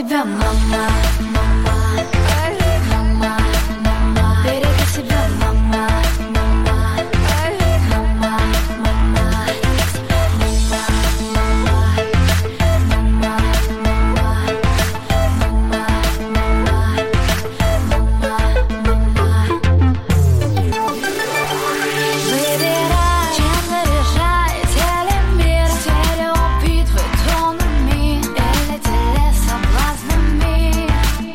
себя, мама, мама, мама, мама, береги себя, мама, мама, мама, мама, выбирай, чем заряжай телемир, стереобитвы тонами или телесоблазнами.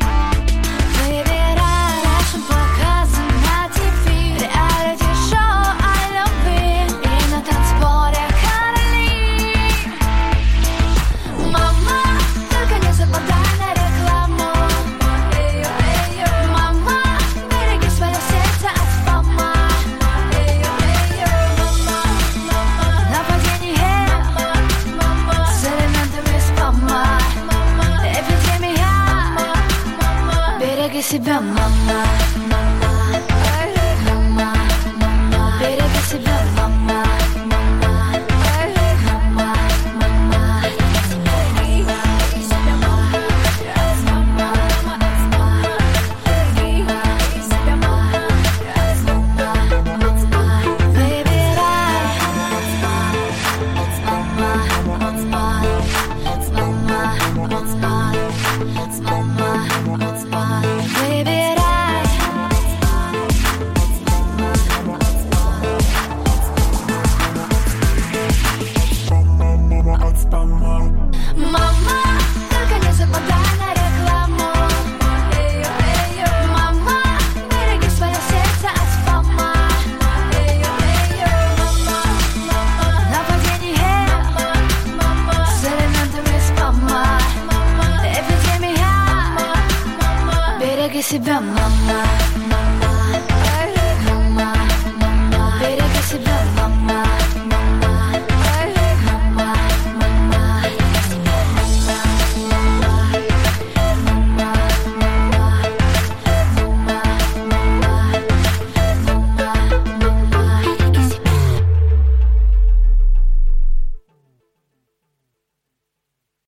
Выбирай нашим показом на ТВ, реалити-шоу о любви и на танцполе короли. Мама, только не западай на рекламу. Мама, береги свое сердце от спама. Нападение с элементами спама. Эпидемия. Береги себя,